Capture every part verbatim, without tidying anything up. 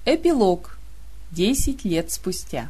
Эпилог. Десять лет спустя.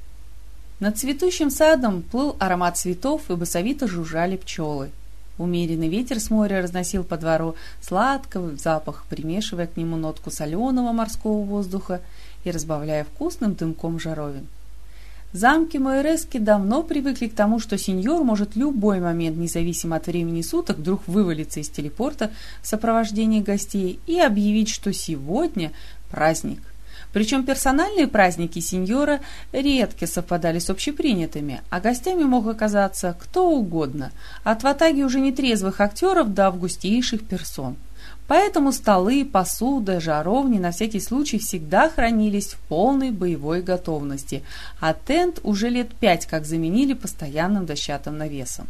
Над цветущим садом плыл аромат цветов, и басовито жужжали пчелы. Умеренный ветер с моря разносил по двору сладкий запах, примешивая к нему нотку соленого морского воздуха и разбавляя вкусным дымком жаровин. Замки Моэрески давно привыкли к тому, что сеньор может в любой момент, независимо от времени суток, вдруг вывалиться из телепорта в сопровождении гостей и объявить, что сегодня праздник. Причем персональные праздники сеньора редко совпадали с общепринятыми, а гостями мог оказаться кто угодно, от ватаги уже нетрезвых актеров до августейших персон. Поэтому столы, посуда, жаровни на всякий случай всегда хранились в полной боевой готовности, а тент уже лет пять как заменили постоянным дощатым навесом.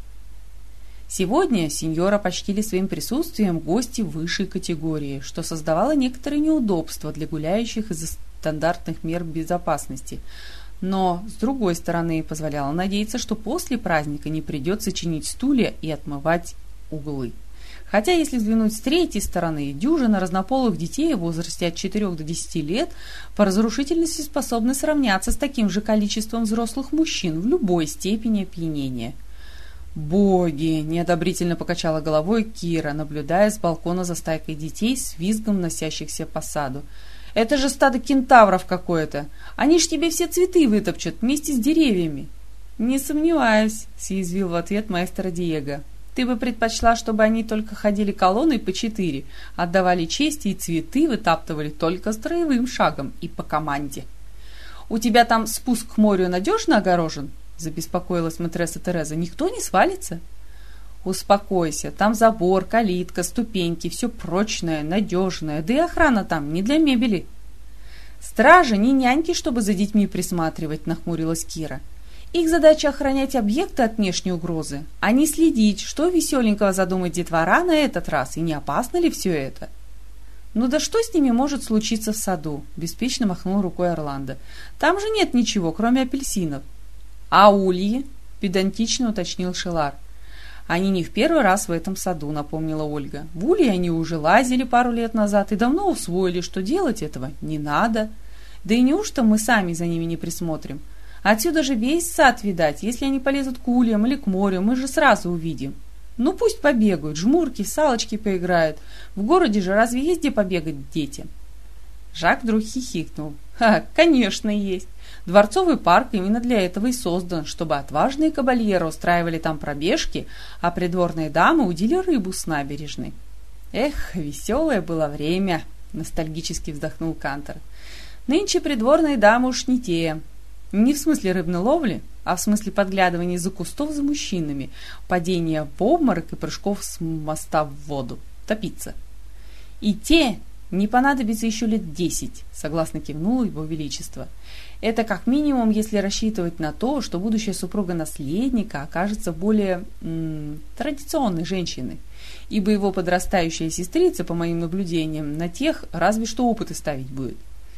Сегодня сеньора почтили своим присутствием гости высшей категории, что создавало некоторые неудобства для гуляющих из-за стандартных мер безопасности, но, с другой стороны, позволяло надеяться, что после праздника не придется чинить стулья и отмывать углы. Хотя, если взглянуть с третьей стороны, дюжина разнополых детей в возрасте от четырёх до десяти лет по разрушительности способны сравняться с таким же количеством взрослых мужчин в любой степени опьянения. «Боги!» – неодобрительно покачала головой Кира, наблюдая с балкона за стайкой детей с визгом носящихся по саду. «Это же стадо кентавров какое-то! Они ж тебе все цветы вытопчут вместе с деревьями!» «Не сомневаюсь», – съязвил в ответ маэстро Диего. «Ты бы предпочла, чтобы они только ходили колонной по четыре, отдавали честь и цветы вытаптывали только строевым шагом и по команде. У тебя там спуск к морю надежно огорожен?» — забеспокоилась матресса Тереза. «Никто не свалится?» «Успокойся, там забор, калитка, ступеньки, все прочное, надежное, да и охрана там не для мебели». «Стражи не няньки, чтобы за детьми присматривать», — нахмурилась Кира. «Их задача охранять объекты от внешней угрозы, а не следить, что веселенького задумает детвора на этот раз, и не опасно ли все это». «Ну да что с ними может случиться в саду?» — беспечно махнул рукой Орландо. «Там же нет ничего, кроме апельсинов». «А ульи?» — педантично уточнил Шелар. «Они не в первый раз в этом саду», — напомнила Ольга. «В ульи они уже лазили пару лет назад и давно усвоили, что делать этого не надо. Да и неужто мы сами за ними не присмотрим? Отсюда же весь сад видать. Если они полезут к ульям или к морю, мы же сразу увидим. Ну пусть побегают, жмурки, салочки поиграют. В городе же разве есть где побегать детям?» Жак вдруг хихикнул. «Ха, конечно, есть. Дворцовый парк именно для этого и создан, чтобы отважные кабальеры устраивали там пробежки, а придворные дамы удили рыбу с набережной». «Эх, веселое было время», — ностальгически вздохнул Кантор. «Нынче придворные дамы уж не те. Не в смысле рыбной ловли, а в смысле подглядывания из-за кустов за мужчинами, падения в обморок и прыжков с моста в воду. Топиться. И те не понадобится еще лет десять», — согласно кивнуло его величество. «Это как минимум, если рассчитывать на то, что будущая супруга наследника окажется более м- традиционной женщиной, ибо его подрастающая сестрица, по моим наблюдениям, на тех разве что опыты ставить будет».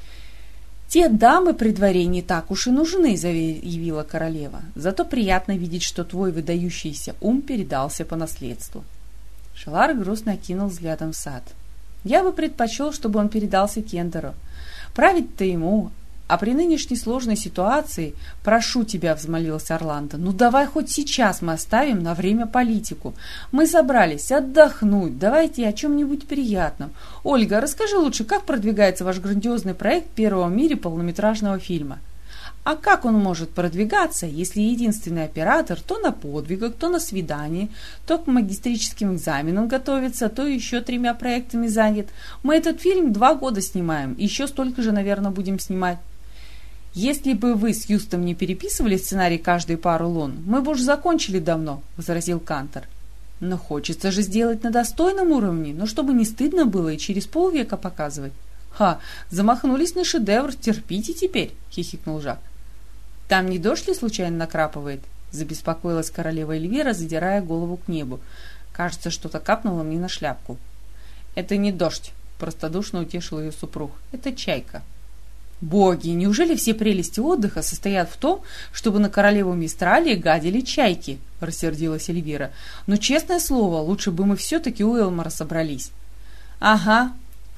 «Те дамы при дворе не так уж и нужны», — заявила королева. «Зато приятно видеть, что твой выдающийся ум передался по наследству». Шелар грустно окинул взглядом сад. «Я бы предпочел, чтобы он передался Кендеру. Править-то ему, а при нынешней сложной ситуации, прошу тебя», — взмолился Орландо, — «ну давай хоть сейчас мы оставим на время политику. Мы собрались отдохнуть, давайте о чем-нибудь приятном. Ольга, расскажи лучше, как продвигается ваш грандиозный проект первого в мире полнометражного фильма?» «А как он может продвигаться, если единственный оператор то на подвигах, то на свидании, то к магистрическим экзаменам готовится, то еще тремя проектами занят? Мы этот фильм два года снимаем, еще столько же, наверное, будем снимать». «Если бы вы с Юстом не переписывали сценарий каждые пару лун, мы бы уж закончили давно», — возразил Кантор. «Но хочется же сделать на достойном уровне, но чтобы не стыдно было и через полвека показывать». «Ха, замахнулись на шедевр, терпите теперь», — хихикнул Жак. «Там не дождь ли случайно накрапывает?» — забеспокоилась королева Эльвира, задирая голову к небу. «Кажется, что-то капнуло мне на шляпку». «Это не дождь», — простодушно утешил ее супруг. «Это чайка». «Боги, неужели все прелести отдыха состоят в том, чтобы на королеву Мистралии гадили чайки?» — рассердилась Эльвира. «Но, честное слово, лучше бы мы все-таки у Элмора собрались». «Ага», —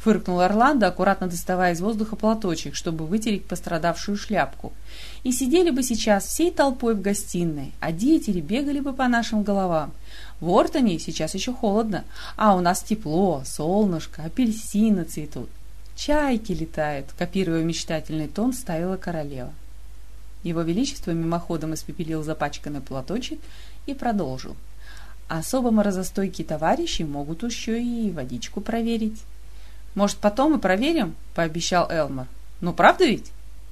фыркнул Орландо, аккуратно доставая из воздуха платочек, чтобы вытереть пострадавшую шляпку. «И сидели бы сейчас всей толпой в гостиной, а деятели бегали бы по нашим головам. В Ортоне сейчас еще холодно, а у нас тепло, солнышко, апельсины цветут. Чайки летают», — копируя мечтательный тон, ставила королева. Его Величество мимоходом испепелил запачканный платочек и продолжил. «Особо морозостойкие товарищи могут еще и водичку проверить». «Может, потом и проверим?» — пообещал Элмар. «Ну, правда ведь?»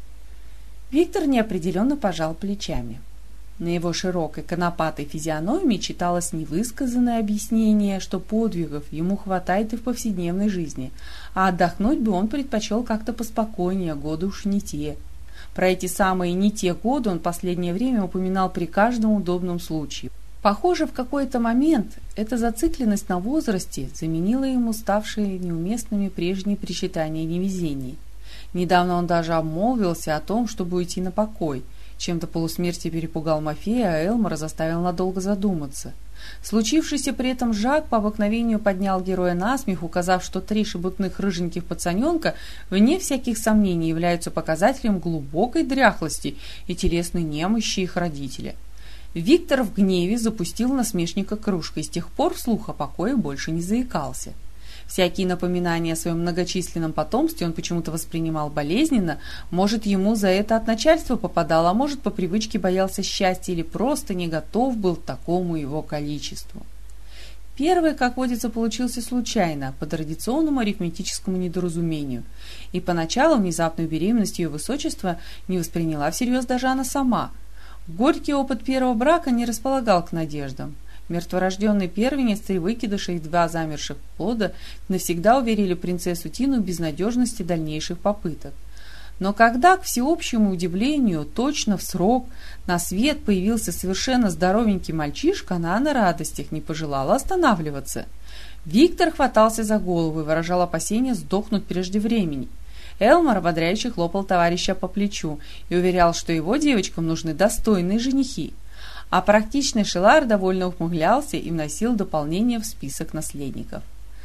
Виктор неопределенно пожал плечами. На его широкой конопатой физиономии читалось невысказанное объяснение, что подвигов ему хватает и в повседневной жизни, а отдохнуть бы он предпочел как-то поспокойнее, годы уж не те. Про эти самые не те годы он последнее время упоминал при каждом удобном случае. Похоже, в какой-то момент эта зацикленность на возрасте заменила ему ставшие неуместными прежние причитания и невезений. Недавно он даже обмолвился о том, чтобы уйти на покой. Чем-то полусмерти перепугал Мафея, а Элмара заставил надолго задуматься. Случившийся при этом Жак по обыкновению поднял героя на смех, указав, что три шебутных рыженьких пацаненка вне всяких сомнений являются показателем глубокой дряхлости и телесной немощи их родителя. Виктор в гневе запустил насмешника кружкой, и с тех пор вслух о покое больше не заикался. Всякие напоминания о своем многочисленном потомстве он почему-то воспринимал болезненно, может, ему за это от начальства попадало, а может, по привычке боялся счастья или просто не готов был к такому его количеству. Первый, как водится, получился случайно, по традиционному арифметическому недоразумению, и поначалу внезапную беременность ее высочества не восприняла всерьез даже она сама. Горький опыт первого брака не располагал к надеждам. Мертворожденный первенец и выкидыша и два замерших плода навсегда уверили принцессу Тину в безнадежности дальнейших попыток. Но когда, к всеобщему удивлению, точно в срок на свет появился совершенно здоровенький мальчишка, она на радостях не пожелала останавливаться. Виктор хватался за голову и выражал опасение сдохнуть прежде времени. Элмар ободряюще хлопал товарища по плечу и уверял, что его девочкам нужны достойные женихи. А практичный Шелар довольно ухмылялся и вносил дополнение в список наследников.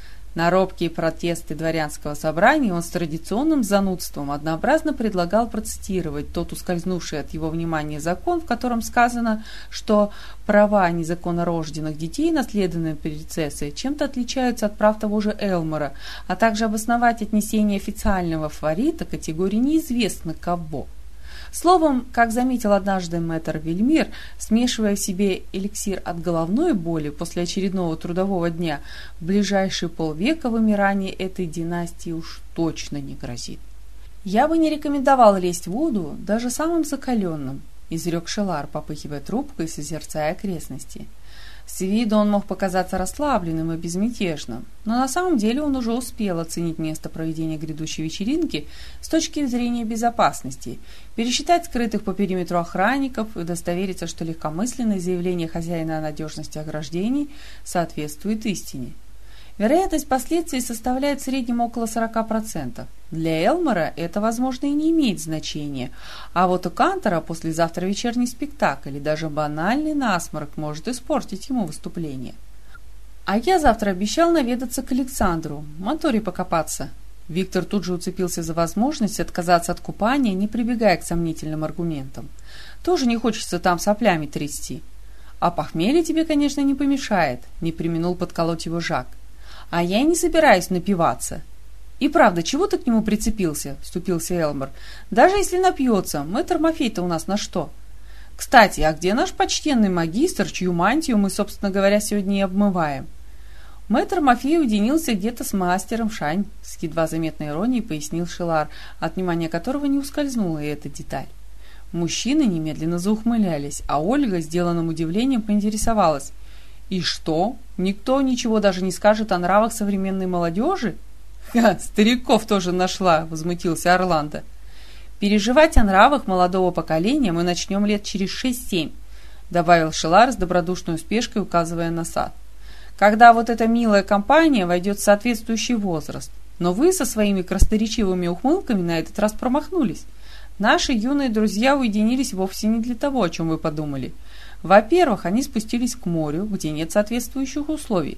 На робкие протесты дворянского собрания он с традиционным занудством однообразно предлагал процитировать тот ускользнувший от его внимания закон, в котором сказано, что права незаконнорожденных детей, наследованные принцессой, чем-то отличаются от прав того же Элмара, а также обосновать отнесение официального фаворита к категории неизвестно кого. Словом, как заметил однажды мэтр Вельмир, смешивая в себе эликсир от головной боли после очередного трудового дня, в ближайшие полвека вымирание этой династии уж точно не грозит. «Я бы не рекомендовал лезть в воду даже самым закаленным», — изрек Шелар, попыхивая трубкой и созерцая окрестности. С виду он мог показаться расслабленным и безмятежным, но на самом деле он уже успел оценить место проведения грядущей вечеринки с точки зрения безопасности, пересчитать скрытых по периметру охранников и удостовериться, что легкомысленное заявление хозяина о надежности ограждений соответствует истине. Вероятность последствий составляет в среднем около сорока процентов. Для Элмара это, возможно, и не имеет значения, а вот у Кантора послезавтра вечерний спектакль и даже банальный насморк может испортить ему выступление. А я завтра обещал наведаться к Александру, в моторе покопаться. Виктор тут же уцепился за возможность отказаться от купания, не прибегая к сомнительным аргументам. Тоже не хочется там соплями трясти. А похмелье тебе, конечно, не помешает, не преминул подколоть его Жак. А я и не собираюсь напиваться. И правда, чего ты к нему прицепился? Вступился Элмар. Даже если напьется, мэтр Мафей-то у нас на что? Кстати, а где наш почтенный магистр, чью мантию мы, собственно говоря, сегодня и обмываем? Мэтр Мафей уединился где-то с мастером Шань, с едва заметной иронией пояснил Шелар, от внимания которого не ускользнула и эта деталь. Мужчины немедленно заухмылялись, а Ольга, сделанным удивлением, поинтересовалась. И что? Никто ничего даже не скажет о нравах современной молодежи? Ха, стариков тоже нашла, возмутился Орландо. Переживать о нравах молодого поколения мы начнем лет через шесть-семь, добавил Шелар с добродушной успешкой, указывая на сад. Когда вот эта милая компания войдет в соответствующий возраст. Но вы со своими красноречивыми ухмылками на этот раз промахнулись. Наши юные друзья уединились вовсе не для того, о чем вы подумали. Во-первых, они спустились к морю, где нет соответствующих условий.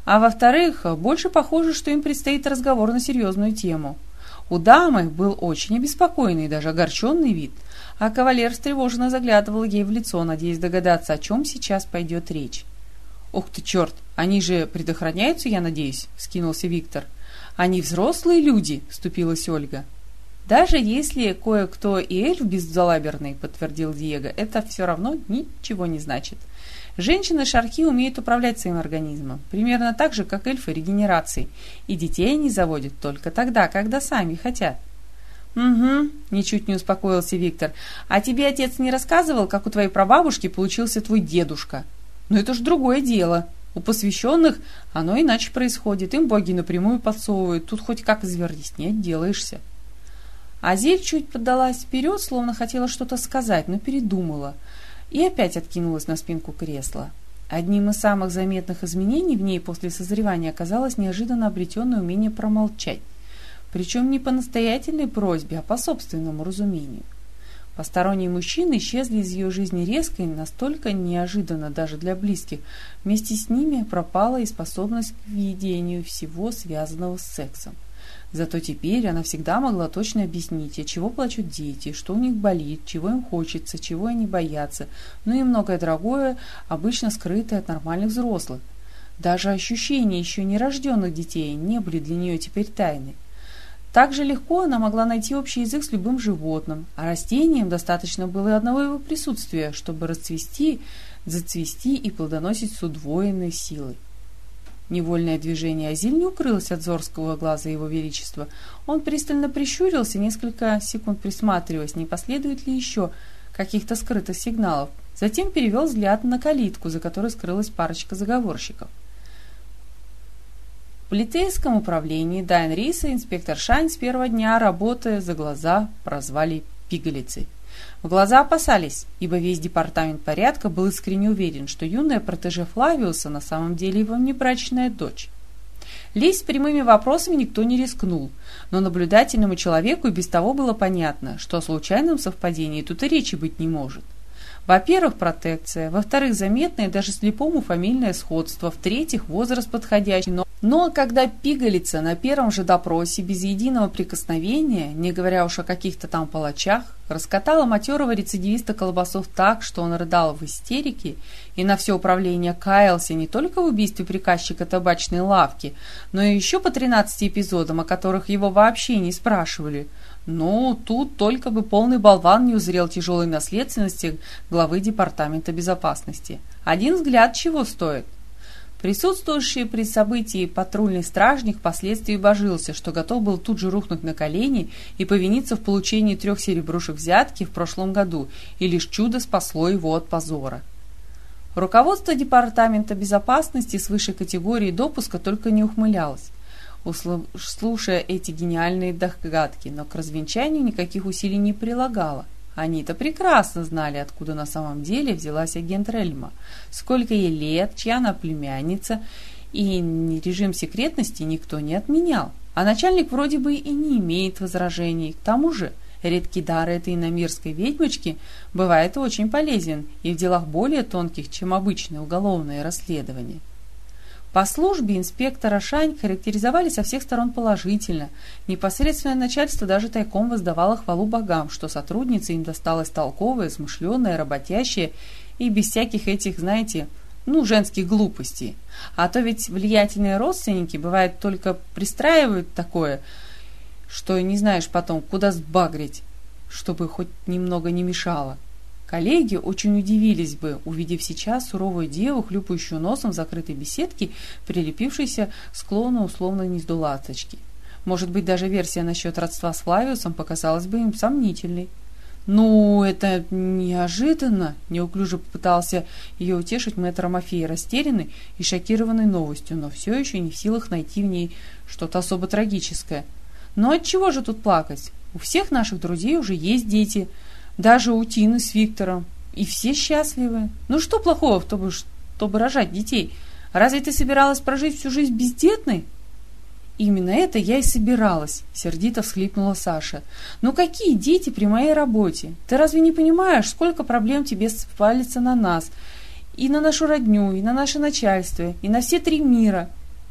А во-вторых, больше похоже, что им предстоит разговор на серьезную тему. У дамы был очень обеспокоенный и даже огорченный вид, а кавалер встревоженно заглядывал ей в лицо, надеясь догадаться, о чем сейчас пойдет речь. «Ух ты, черт! Они же предохраняются, я надеюсь?» — вскинулся Виктор. «Они взрослые люди!» — вступилась Ольга. «Даже если кое-кто и эльф беззалаберный», — подтвердил Диего, — «это все равно ничего не значит. Женщины-шархи умеют управлять своим организмом, примерно так же, как эльфы регенерацией, и детей они заводят только тогда, когда сами хотят». «Угу», — ничуть не успокоился Виктор. «А тебе отец не рассказывал, как у твоей прабабушки получился твой дедушка? Но это ж другое дело. У посвященных оно иначе происходит, им боги напрямую подсовывают, тут хоть как извернись, не отделаешься». Азель чуть поддалась вперед, словно хотела что-то сказать, но передумала, и опять откинулась на спинку кресла. Одним из самых заметных изменений в ней после созревания оказалось неожиданно обретенное умение промолчать, причем не по настоятельной просьбе, а по собственному разумению. Посторонние мужчины исчезли из ее жизни резко и настолько неожиданно даже для близких. Вместе с ними пропала и способность к видению всего, связанного с сексом. Зато теперь она всегда могла точно объяснить, от чего плачут дети, что у них болит, чего им хочется, чего они боятся, ну и многое другое, обычно скрытое от нормальных взрослых. Даже ощущения еще нерожденных детей не были для нее теперь тайной. Так же легко она могла найти общий язык с любым животным, а растениям достаточно было и одного его присутствия, чтобы расцвести, зацвести и плодоносить с удвоенной силой. Невольное движение Азиль не укрылось от зоркого глаза его величества. Он пристально прищурился, несколько секунд присматриваясь, не последует ли еще каких-то скрытых сигналов. Затем перевел взгляд на калитку, за которой скрылась парочка заговорщиков. В полицейском управлении Дайн Рис и инспектор Шань с первого дня работы за глаза прозвали пигалицей. В глаза опасались, ибо весь департамент порядка был искренне уверен, что юная протеже Флавиуса на самом деле его внебрачная дочь. Лезть с прямыми вопросами никто не рискнул, но наблюдательному человеку и без того было понятно, что о случайном совпадении тут и речи быть не может. Во-первых, протекция, во-вторых, заметное даже слепому фамильное сходство, в-третьих, возраст подходящий. Но, но когда пигалица на первом же допросе без единого прикосновения, не говоря уж о каких-то там палачах, раскатала матерого рецидивиста Колбасов так, что он рыдал в истерике и на все управление каялся не только в убийстве приказчика табачной лавки, но и еще по тринадцати эпизодам, о которых его вообще не спрашивали. Ну, тут только бы полный болван не узрел тяжелой наследственности главы департамента безопасности. Один взгляд чего стоит? Присутствующий при событии патрульный стражник впоследствии божился, что готов был тут же рухнуть на колени и повиниться в получении трех серебрушек взятки в прошлом году, и лишь чудо спасло его от позора. Руководство департамента безопасности с высшей категорией допуска только не ухмылялось, слушая эти гениальные догадки, но к развенчанию никаких усилий не прилагала. Они-то прекрасно знали, откуда на самом деле взялась агент Рельма, сколько ей лет, чья она племянница, и режим секретности никто не отменял. А начальник вроде бы и не имеет возражений. К тому же редкий дар этой иномирской ведьмочки бывает очень полезен и в делах более тонких, чем обычное уголовное расследование. По службе инспектора Шань характеризовали со всех сторон положительно. Непосредственное начальство даже тайком воздавало хвалу богам, что сотрудница им досталась толковая, смышленая, работящая и без всяких этих, знаете, ну, женских глупостей. А то ведь влиятельные родственники, бывает, только пристраивают такое, что не знаешь потом, куда сбагрить, чтобы хоть немного не мешало. Коллеги очень удивились бы, увидев сейчас суровую деву, хлюпающую носом в закрытой беседке, прилепившейся к склону условно гнезду ласточки. Может быть, даже версия насчет родства с Флавиусом показалась бы им сомнительной. «Ну, это неожиданно!» — неуклюже попытался ее утешить мэтр Мафей, растерянный и шокированный новостью, но все еще не в силах найти в ней что-то особо трагическое. «Но отчего же тут плакать? У всех наших друзей уже есть дети». Даже у Тины с Виктором. И все счастливы. Ну что плохого в том, чтобы рожать детей? Разве ты собиралась прожить всю жизнь бездетной? Именно это я и собиралась, сердито всхлипнула Саша. Ну какие дети при моей работе? Ты разве не понимаешь, сколько проблем тебе свалится на нас? И на нашу родню, и на наше начальство, и на все три мира.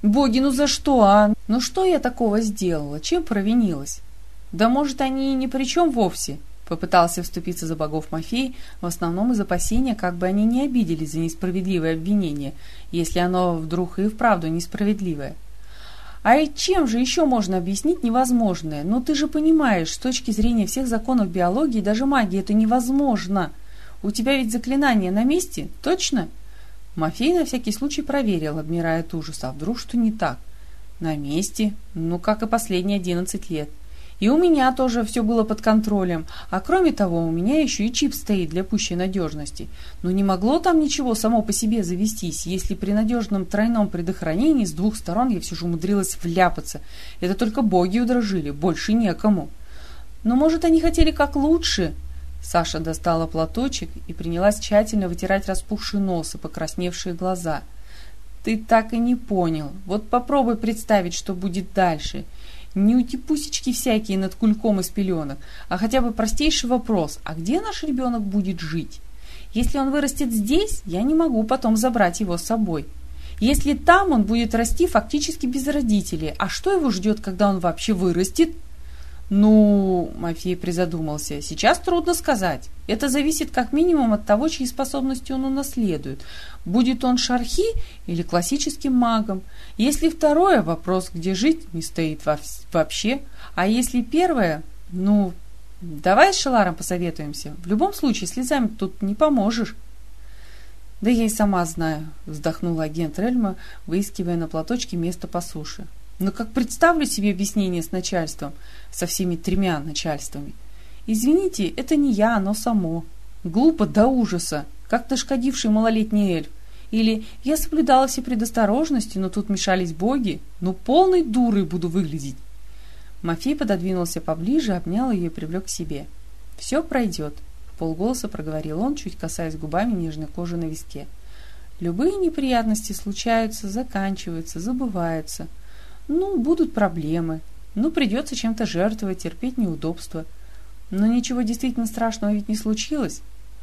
Боги, ну за что, а? Ну что я такого сделала? Чем провинилась? Да может, они и ни при чем вовсе? Попытался вступиться за богов Мафей, в основном из опасения, как бы они не обиделись за несправедливое обвинение, если оно вдруг и вправду несправедливое. А и чем же еще можно объяснить невозможное? Ну ты же понимаешь, с точки зрения всех законов биологии, даже магии, это невозможно. У тебя ведь заклинание на месте, точно? Мафей на всякий случай проверил, обмирая от ужаса, а вдруг что не так? На месте, ну как и последние одиннадцать лет. И у меня тоже все было под контролем, а кроме того, у меня еще и чип стоит для пущей надежности. Но не могло там ничего само по себе завестись, если при надежном тройном предохранении с двух сторон я все же умудрилась вляпаться. Это только боги удрожили, больше некому. Но может они хотели как лучше? Саша достала платочек и принялась тщательно вытирать распухший нос и покрасневшие глаза. Ты так и не понял. Вот попробуй представить, что будет дальше. Не утипусечки всякие над кульком из пеленок, а хотя бы простейший вопрос, а где наш ребенок будет жить? Если он вырастет здесь, я не могу потом забрать его с собой. Если там, он будет расти фактически без родителей, а что его ждет, когда он вообще вырастет? Ну, Мафей призадумался, сейчас трудно сказать. Это зависит как минимум от того, чьи способности он унаследует. Будет он шархи или классическим магом. Если второе, вопрос, где жить, не стоит вообще. А если первое, ну, давай с Шеларом посоветуемся. В любом случае, слезами тут не поможешь. Да я и сама знаю, вздохнула агент Рельма, выискивая на платочке место по суше. Но как представлю себе объяснение с начальством, со всеми тремя начальствами. Извините, это не я, оно само. Глупо до ужаса, как нашкодивший малолетний эльф. Или я соблюдала все предосторожности, но тут мешались боги. Ну, полной дурой буду выглядеть. Мафей пододвинулся поближе, обнял ее и привлек к себе. Все пройдет, вполголоса проговорил он, чуть касаясь губами нежной кожи на виске. Любые неприятности случаются, заканчиваются, забываются. Ну, будут проблемы. Ну, придется чем-то жертвовать, терпеть неудобства. Но ничего действительно страшного ведь не случилось.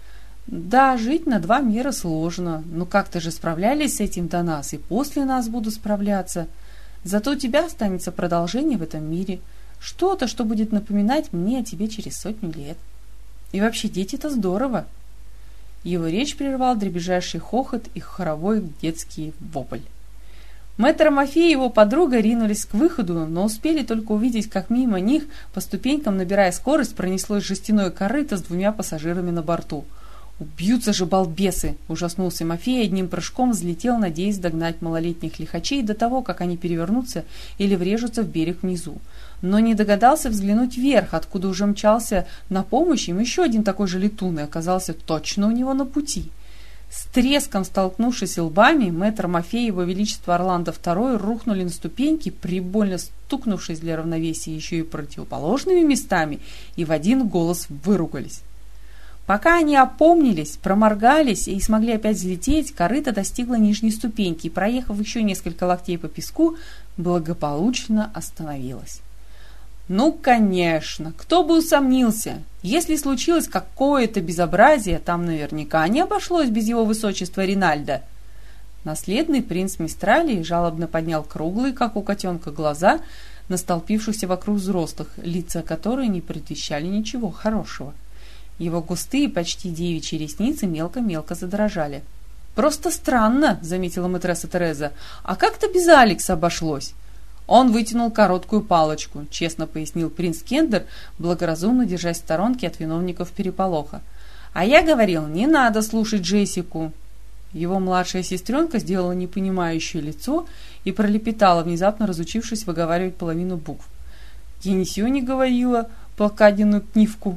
Да, жить на два мира сложно, но как-то же справлялись с этим до нас, и после нас будут справляться. Зато у тебя останется продолжение в этом мире. Что-то, что будет напоминать мне о тебе через сотню лет. И вообще, дети — это здорово. Его речь прервал дребезжащий хохот и хоровой детский вопль. Мэтр Мафей и его подруга ринулись к выходу, но успели только увидеть, как мимо них, по ступенькам набирая скорость, пронеслось жестяное корыто с двумя пассажирами на борту. «Убьются же балбесы!» – ужаснулся Мафей и одним прыжком взлетел, надеясь догнать малолетних лихачей до того, как они перевернутся или врежутся в берег внизу. Но не догадался взглянуть вверх, откуда уже мчался на помощь им еще один такой же летун, и оказался точно у него на пути. С треском столкнувшись лбами, мэтр Мафей и его величество Орландо второй рухнули на ступеньки, прибольно стукнувшись для равновесия еще и противоположными местами, и в один голос выругались. Пока они опомнились, проморгались и смогли опять взлететь, корыто достигло нижней ступеньки и, проехав еще несколько локтей по песку, благополучно остановилось. Ну, конечно, кто бы усомнился, если случилось какое-то безобразие, там наверняка не обошлось без его высочества Ринальда. Наследный принц Мистралии жалобно поднял круглые, как у котенка, глаза на столпившихся вокруг взрослых, лица которые не предвещали ничего хорошего. Его густые, почти девичьи ресницы мелко-мелко задрожали. «Просто странно», — заметила мэтресса Тереза, — «а как-то без Алекса обошлось». Он вытянул короткую палочку, честно пояснил принц Кендер, благоразумно держась в сторонке от виновников переполоха. А я говорил, не надо слушать Джессику. Его младшая сестренка сделала непонимающее лицо и пролепетала, внезапно разучившись выговаривать половину букв. Я ничего не говорила, полкадину книвку.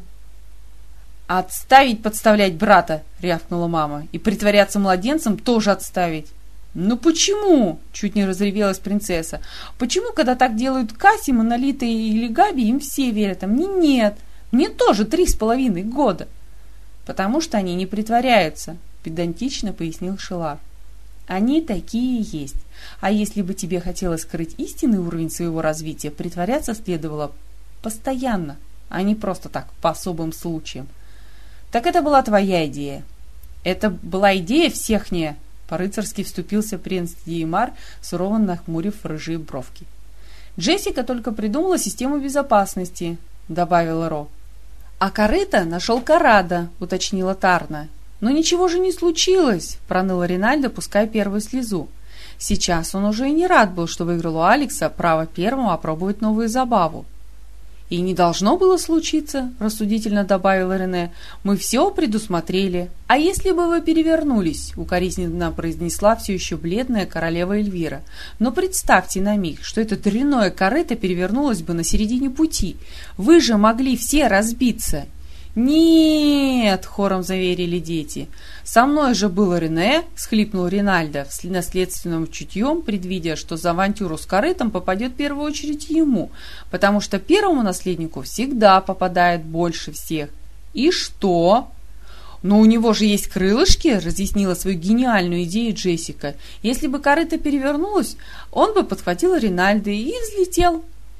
«Отставить подставлять брата!» — рявкнула мама. «И притворяться младенцем тоже отставить!» «Ну почему?» — чуть не разревелась принцесса. «Почему, когда так делают Касси, Монолита или Габи, им все верят, а мне нет? Мне тоже три с половиной года!» «Потому что они не притворяются», — педантично пояснил Шелар. «Они такие есть. А если бы тебе хотелось скрыть истинный уровень своего развития, притворяться следовало постоянно, а не просто так, по особым случаям. Так это была твоя идея». «Это была идея всехняя», По-рыцарски вступился принц Диемар, сурово нахмурив рыжие бровки. «Джессика только придумала систему безопасности», — добавила Ро. «А корыто нашел Карада», — уточнила Тарна. «Но ничего же не случилось», — проныла Ринальдо, пуская первую слезу. Сейчас он уже и не рад был, что выиграл у Алекса право первому опробовать новую забаву. «И не должно было случиться», — рассудительно добавила Рене. «Мы все предусмотрели. А если бы вы перевернулись?» — укоризненно произнесла все еще бледная королева Эльвира. «Но представьте на миг, что это дрянное корыто перевернулось бы на середине пути. Вы же могли все разбиться». «Нет!» — хором заверили дети. «Со мной же было Рене!» — всхлипнул Ринальдо, наследственным чутьем, предвидя, что за авантюру с корытом попадет в первую очередь ему, потому что первому наследнику всегда попадает больше всех. «И что?» «Но у него же есть крылышки!» — разъяснила свою гениальную идею Джессика. «Если бы корыто перевернулось, он бы подхватил Ринальдо и взлетел».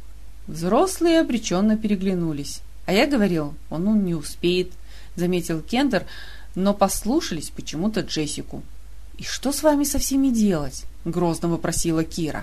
Взрослые обреченно переглянулись. «А я говорил, он ну, не успеет», — заметил Кендер, но послушались почему-то Джессику. «И что с вами со всеми делать?» — грозно вопросила Кира.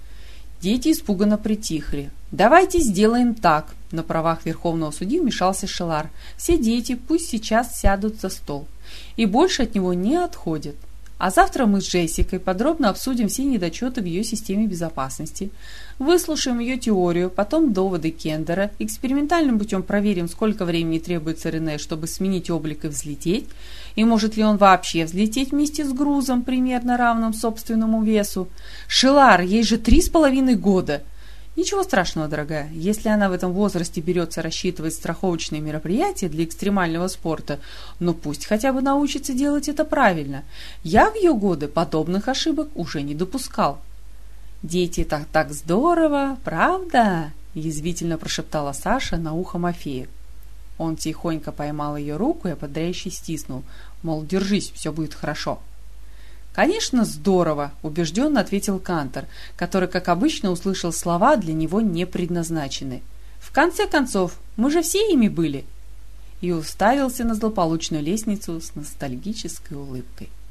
Дети испуганно притихли. «Давайте сделаем так», — на правах верховного судьи вмешался Шелар. «Все дети пусть сейчас сядут за стол и больше от него не отходят. А завтра мы с Джессикой подробно обсудим все недочеты в ее системе безопасности, выслушаем ее теорию, потом доводы Кендера, экспериментальным путем проверим, сколько времени требуется Рене, чтобы сменить облик и взлететь, и может ли он вообще взлететь вместе с грузом, примерно равным собственному весу. Шелар, ей же три с половиной года. Ничего страшного, дорогая, если она в этом возрасте берется рассчитывать страховочные мероприятия для экстремального спорта, но пусть хотя бы научится делать это правильно. Я в ее годы подобных ошибок уже не допускал. «Дети, так так здорово, правда?» – язвительно прошептала Саша на ухо Мафею. Он тихонько поймал ее руку и ободряюще стиснул, мол, держись, все будет хорошо. «Конечно, здорово!» – убежденно ответил Кантор, который, как обычно, услышал слова, для него не предназначенные. «В конце концов, мы же все ими были!» И уставился на злополучную лестницу с ностальгической улыбкой.